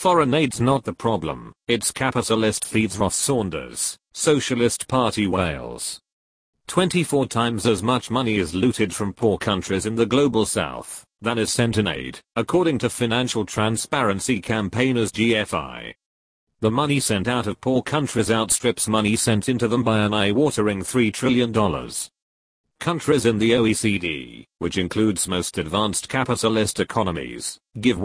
Foreign aid's not the problem, it's capitalist feeds. Ross Saunders, Socialist Party, Wales. 24 times as much money is looted from poor countries in the global south than is sent in aid, according to financial transparency campaigners GFI. The money sent out of poor countries outstrips money sent into them by an eye-watering $3 trillion. Countries in the OECD, which includes most advanced capitalist economies, give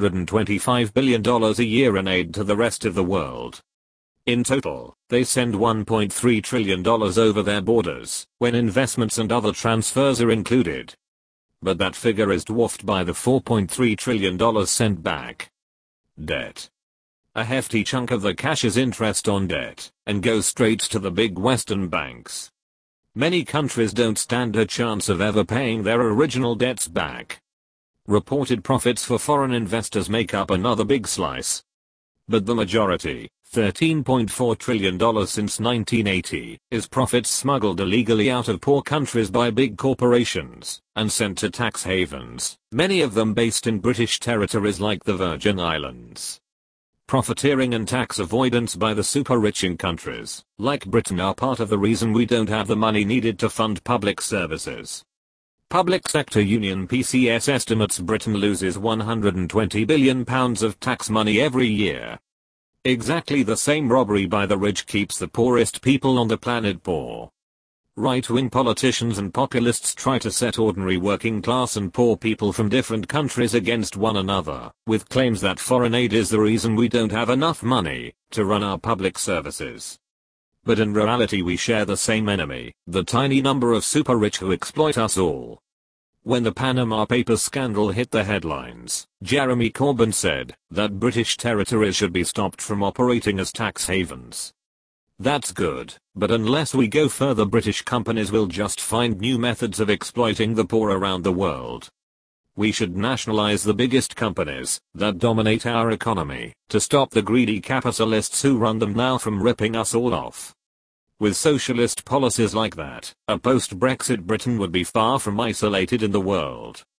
$125 billion a year in aid to the rest of the world. In total, they send $1.3 trillion over their borders, when investments and other transfers are included. But that figure is dwarfed by the $4.3 trillion sent back. Debt. A hefty chunk of the cash is interest on debt, and goes straight to the big Western banks. Many countries don't stand a chance of ever paying their original debts back. Reported profits for foreign investors make up another big slice. But the majority, $13.4 trillion since 1980, is profits smuggled illegally out of poor countries by big corporations and sent to tax havens, many of them based in British territories like the Virgin Islands. Profiteering and tax avoidance by the super-rich in countries like Britain are part of the reason we don't have the money needed to fund public services. Public Sector Union PCS estimates Britain loses £120 billion of tax money every year. Exactly the same robbery by the rich keeps the poorest people on the planet poor. Right-wing politicians and populists try to set ordinary working class and poor people from different countries against one another, with claims that foreign aid is the reason we don't have enough money to run our public services. But in reality we share the same enemy, the tiny number of super-rich who exploit us all. When the Panama Papers scandal hit the headlines, Jeremy Corbyn said that British territories should be stopped from operating as tax havens. That's good, but unless we go further, British companies will just find new methods of exploiting the poor around the world. We should nationalize the biggest companies that dominate our economy to stop the greedy capitalists who run them now from ripping us all off. With socialist policies like that, a post-Brexit Britain would be far from isolated in the world.